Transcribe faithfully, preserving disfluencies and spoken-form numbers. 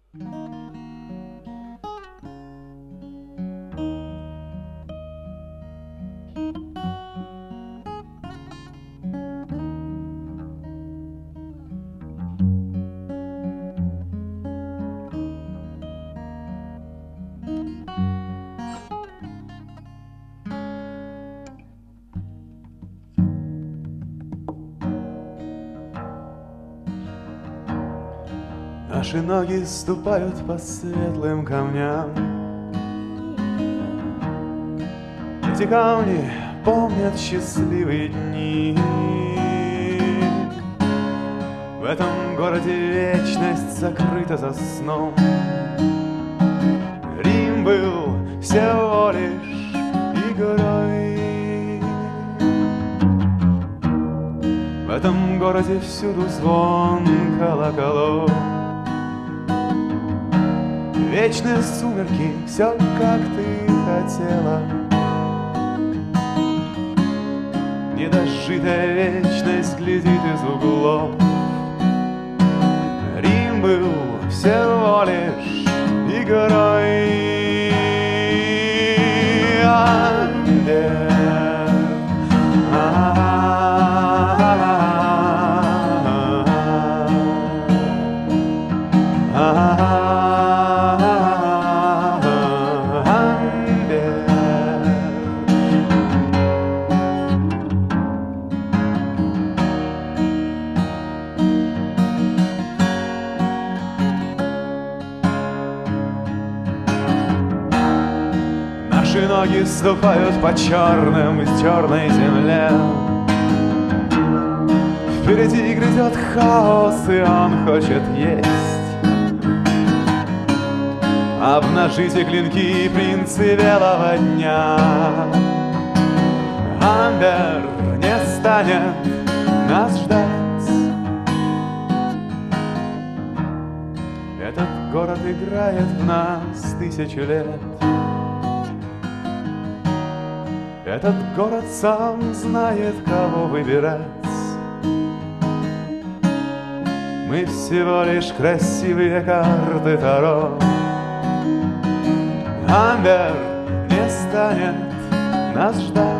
Наши ноги ступают по светлым камням. Эти камни помнят счастливые дни. В этом городе вечность закрыта за сном. Рим был всего лишь игрой. В этом городе всюду звон колоколов. Вечные сумерки, все как ты хотела. Недожитая вечность глядит из углов. Рим был всего лишь игрой. Андер, Наши ноги ступают по черным и черной земле. Впереди грядет хаос, и он хочет есть. Обнажите клинки, принцы белого дня. Амбер не станет нас ждать. Этот город играет в нас тысячу лет. Этот город сам знает, кого выбирать. Мы всего лишь красивые карты Таро. Амбер не станет нас ждать.